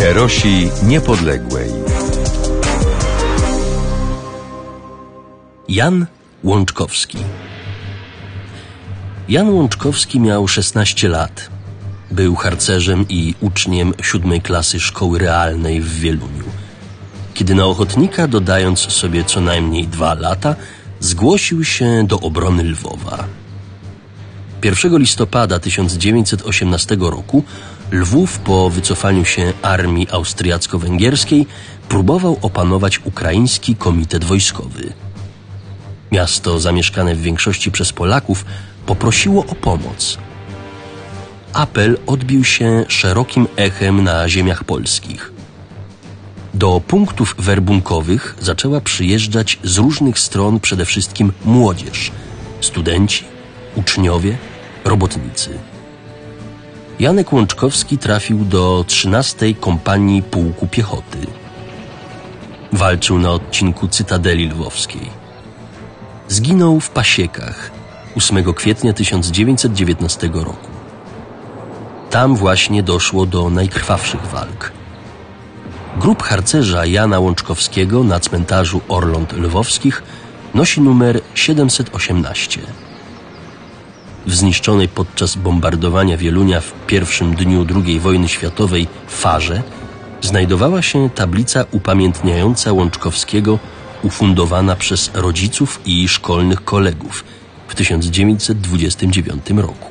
Herosi Niepodległej. Jan Łączkowski. Jan Łączkowski miał 16 lat. Był harcerzem i uczniem 7. klasy szkoły realnej w Wieluniu. Kiedy na ochotnika, dodając sobie co najmniej 2 lata, zgłosił się do obrony Lwowa. 1 listopada 1918 roku Lwów po wycofaniu się armii austriacko-węgierskiej próbował opanować ukraiński komitet wojskowy. Miasto, zamieszkane w większości przez Polaków, poprosiło o pomoc. Apel odbił się szerokim echem na ziemiach polskich. Do punktów werbunkowych zaczęła przyjeżdżać z różnych stron przede wszystkim młodzież, studenci, uczniowie, robotnicy. Janek Łączkowski trafił do 13. Kompanii Pułku Piechoty. Walczył na odcinku Cytadeli Lwowskiej. Zginął w Pasiekach 8 kwietnia 1919 roku. Tam właśnie doszło do najkrwawszych walk. Grób harcerza Jana Łączkowskiego na cmentarzu Orląt Lwowskich nosi numer 718. W zniszczonej podczas bombardowania Wielunia w pierwszym dniu II wojny światowej farze znajdowała się tablica upamiętniająca Łączkowskiego, ufundowana przez rodziców i szkolnych kolegów w 1929 roku.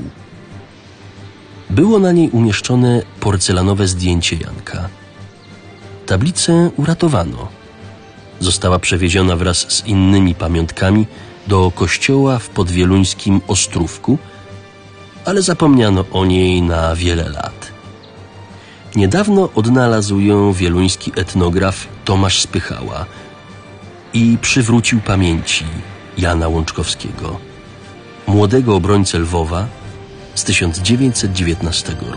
Było na niej umieszczone porcelanowe zdjęcie Janka. Tablicę uratowano. Została przewieziona wraz z innymi pamiątkami do kościoła w podwieluńskim Ostrówku, ale zapomniano o niej na wiele lat. Niedawno odnalazł ją wieluński etnograf Tomasz Spychała i przywrócił pamięci Jana Łączkowskiego, młodego obrońcę Lwowa z 1919 roku.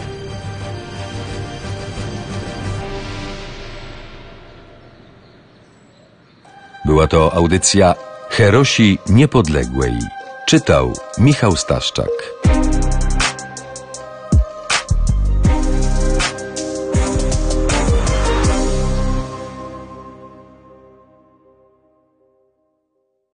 Była to audycja Herosi Niepodległej. Czytał Michał Staszczak.